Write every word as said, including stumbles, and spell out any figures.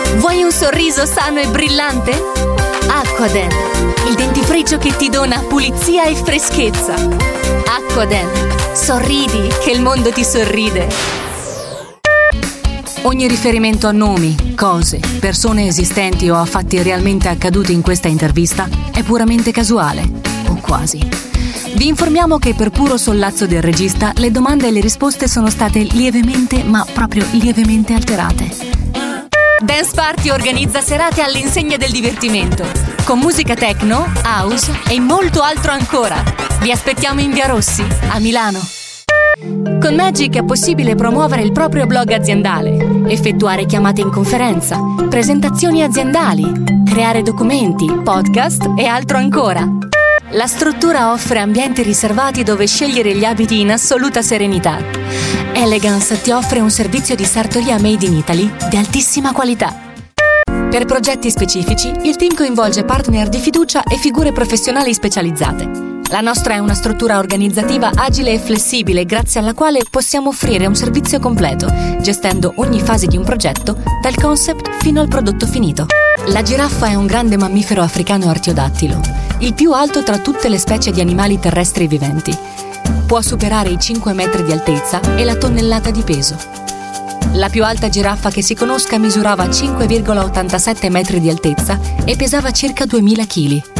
Vuoi un sorriso sano e brillante? Aquaden, il dentifricio che ti dona pulizia e freschezza. Aquaden, sorridi che il mondo ti sorride. Ogni riferimento a nomi, cose, persone esistenti o a fatti realmente accaduti in questa intervista è puramente casuale, o quasi. Vi informiamo che per puro sollazzo del regista le domande e le risposte sono state lievemente, ma proprio lievemente alterate. Dance Party organizza serate all'insegna del divertimento, con musica techno, house e molto altro ancora. Vi aspettiamo in Via Rossi, a Milano. Con Magic è possibile promuovere il proprio blog aziendale, effettuare chiamate in conferenza, presentazioni aziendali, creare documenti, podcast e altro ancora. La struttura offre ambienti riservati dove scegliere gli abiti in assoluta serenità. Elegance ti offre un servizio di sartoria made in Italy di altissima qualità. Per progetti specifici, il team coinvolge partner di fiducia e figure professionali specializzate. La nostra è una struttura organizzativa agile e flessibile, grazie alla quale possiamo offrire un servizio completo, gestendo ogni fase di un progetto, dal concept fino al prodotto finito. La giraffa è un grande mammifero africano artiodattilo, il più alto tra tutte le specie di animali terrestri viventi. Può superare i cinque metri di altezza e la tonnellata di peso. La più alta giraffa che si conosca misurava cinque virgola ottantasette metri di altezza e pesava circa duemila chili.